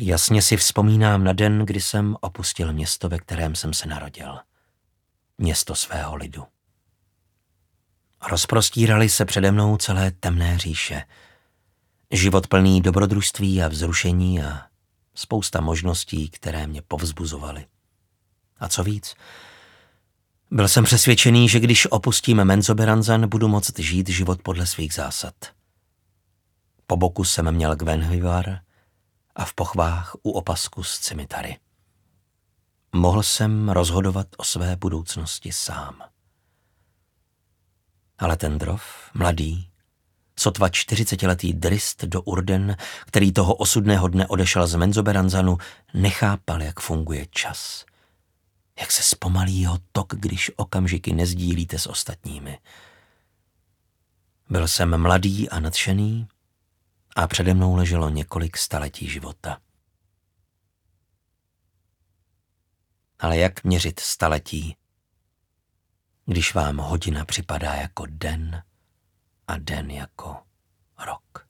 Jasně si vzpomínám na den, kdy jsem opustil město, ve kterém jsem se narodil. Město svého lidu. Rozprostíraly se přede mnou celé temné říše. Život plný dobrodružství a vzrušení a spousta možností, které mě povzbuzovaly. A co víc, byl jsem přesvědčený, že když opustím Menzoberranzan, budu moct žít život podle svých zásad. Po boku jsem měl Gwenhwyvar a v pochvách u opasku z Cimitary. Mohl jsem rozhodovat o své budoucnosti sám. Ale ten Drof, mladý, sotva 40letý Drizzt do Urden, který toho osudného dne odešel z Menzoberranzanu, nechápal, jak funguje čas. Jak se zpomalí jeho tok, když okamžiky nezdílíte s ostatními. Byl jsem mladý a nadšený a přede mnou leželo několik staletí života. Ale jak měřit staletí, když vám hodina připadá jako den a den jako rok?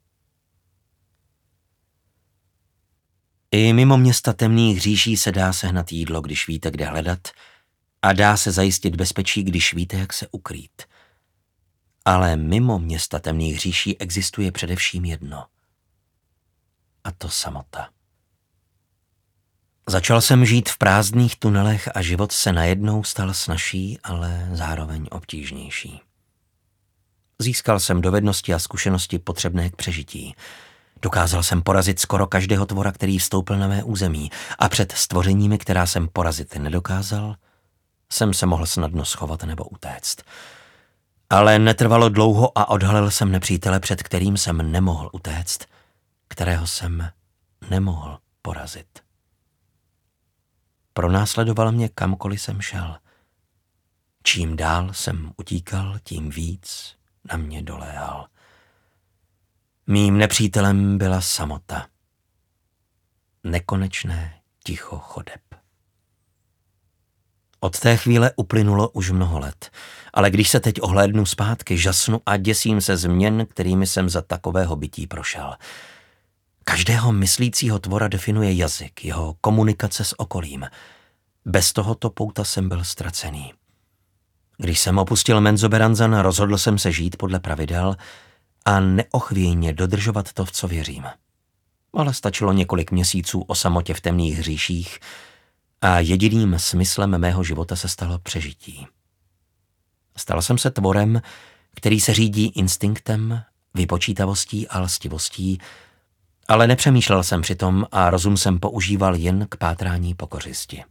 I mimo města temných říší se dá sehnat jídlo, když víte, kde hledat, a dá se zajistit bezpečí, když víte, jak se ukrýt. Ale mimo města temných říší existuje především jedno. A to samota. Začal jsem žít v prázdných tunelech a život se najednou stal snazší, ale zároveň obtížnější. Získal jsem dovednosti a zkušenosti potřebné k přežití. Dokázal jsem porazit skoro každého tvora, který vstoupil na mé území, a před stvořeními, která jsem porazit nedokázal, jsem se mohl snadno schovat nebo utéct. Ale netrvalo dlouho a odhalil jsem nepřítele, před kterým jsem nemohl utéct, kterého jsem nemohl porazit. Pronásledoval mě kamkoliv jsem šel. Čím dál jsem utíkal, tím víc na mě doléhal. Mým nepřítelem byla samota. Nekonečné ticho chodeb. Od té chvíle uplynulo už mnoho let, ale když se teď ohlédnu zpátky, žasnu a děsím se změn, kterými jsem za takového bytí prošel. Každého myslícího tvora definuje jazyk, jeho komunikace s okolím. Bez tohoto pouta jsem byl ztracený. Když jsem opustil Menzoberranzan, rozhodl jsem se žít podle pravidel a neochvějně dodržovat to, v co věřím. Ale stačilo několik měsíců o samotě v temných hříších a jediným smyslem mého života se stalo přežití. Stal jsem se tvorem, který se řídí instinktem, vypočítavostí a lstivostí, ale nepřemýšlel jsem přitom a rozum jsem používal jen k pátrání po kořisti.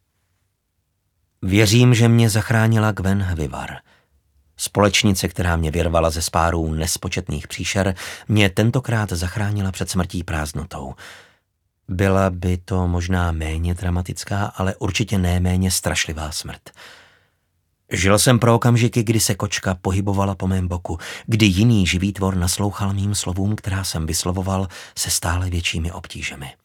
Věřím, že mě zachránila Gwenhwyvar. Společnice, která mě vyrvala ze spárů nespočetných příšer, mě tentokrát zachránila před smrtí prázdnotou. Byla by to možná méně dramatická, ale určitě ne méně strašlivá smrt. Žil jsem pro okamžiky, kdy se kočka pohybovala po mém boku, kdy jiný živý tvor naslouchal mým slovům, která jsem vyslovoval se stále většími obtížemi.